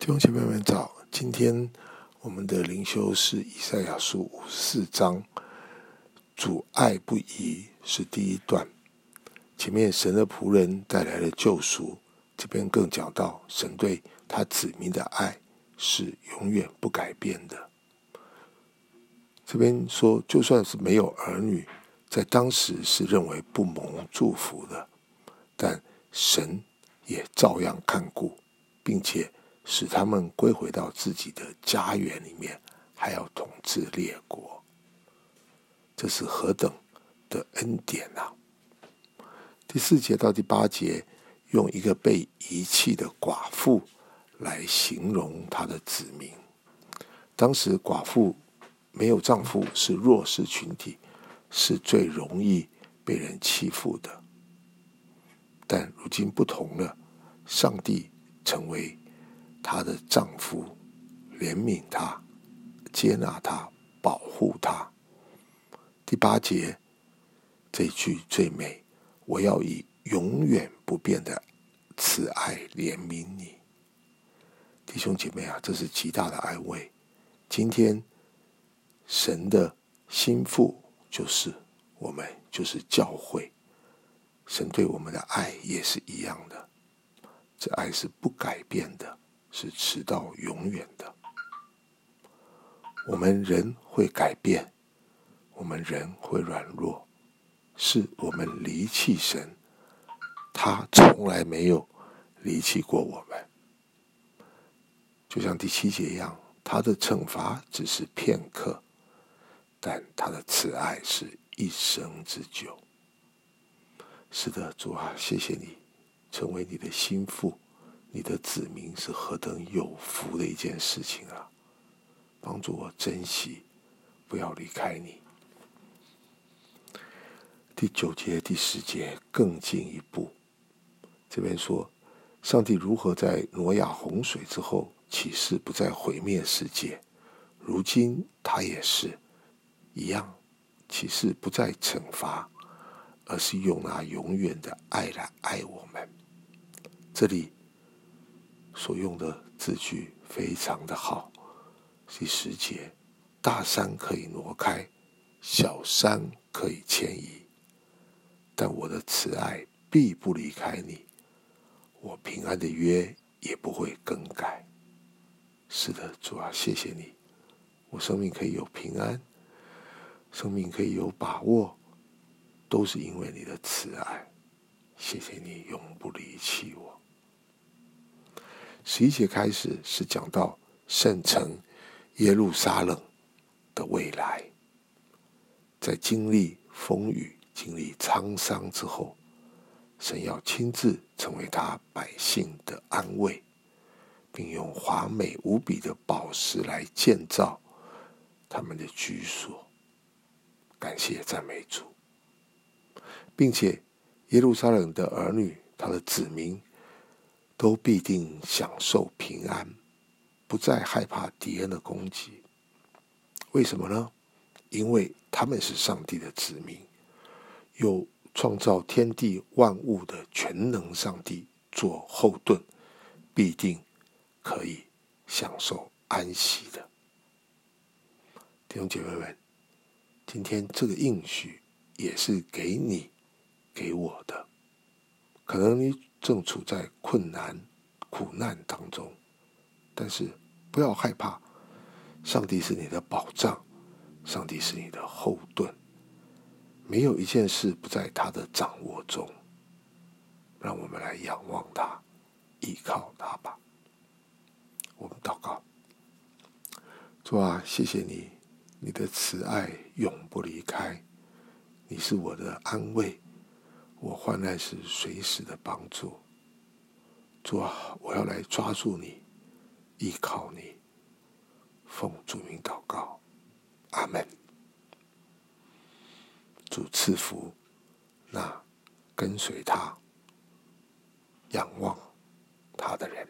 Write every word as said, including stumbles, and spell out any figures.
弟兄姐妹们早，今天我们的灵修是以赛亚书五十四章，主爱不移是第一段。前面神的仆人带来了救赎，这边更讲到神对他子民的爱是永远不改变的。这边说，就算是没有儿女，在当时是认为不蒙祝福的，但神也照样看顾，并且使他们归回到自己的家园里面，还要统治列国。这是何等的恩典啊！第四节到第八节用一个被遗弃的寡妇来形容她的子民。当时寡妇没有丈夫，是弱势群体，是最容易被人欺负的。但如今不同了，上帝成为她的丈夫，怜悯她，接纳她，保护她。第八节这句最美，我要以永远不变的慈爱怜悯你。弟兄姐妹啊，这是极大的安慰。今天神的心腹就是我们，就是教会。神对我们的爱也是一样的，这爱是不改变的，是直到永远的。我们人会改变，我们人会软弱，是我们离弃神，他从来没有离弃过我们。就像第七节一样，他的惩罚只是片刻，但他的慈爱是一生之久。是的，主啊，谢谢你成为你的心腹，你的子民是何等有福的一件事情啊！帮助我珍惜，不要离开你。第九节、第十节更进一步，这边说，上帝如何在挪亚洪水之后起誓不再毁灭世界，如今他也是一样，起誓不再惩罚，而是用那永远的爱来爱我们。这里所用的字句非常的好。第十节，大山可以挪开，小山可以迁移，但我的慈爱必不离开你，我平安的约也不会更改。是的，主啊，谢谢你，我生命可以有平安，生命可以有把握，都是因为你的慈爱。谢谢你永不离弃我。十一节开始是讲到圣城耶路撒冷的未来，在经历风雨、经历沧桑之后，神要亲自成为他百姓的安慰，并用华美无比的宝石来建造他们的居所。感谢赞美主，并且耶路撒冷的儿女，他的子民都必定享受平安，不再害怕敌人的攻击。为什么呢？因为他们是上帝的子民，有创造天地万物的全能上帝做后盾，必定可以享受安息的。弟兄姐妹们，今天这个应许也是给你给我的。可能你正处在困难苦难当中，但是不要害怕，上帝是你的保障，上帝是你的后盾，没有一件事不在他的掌握中。让我们来仰望他，依靠他吧。我们祷告。主啊，谢谢你，你的慈爱永不离开，你是我的安慰，我患难时随时的帮助。主啊，我要来抓住你，依靠你，奉主名祷告，阿们。主赐福那跟随他、仰望他的人。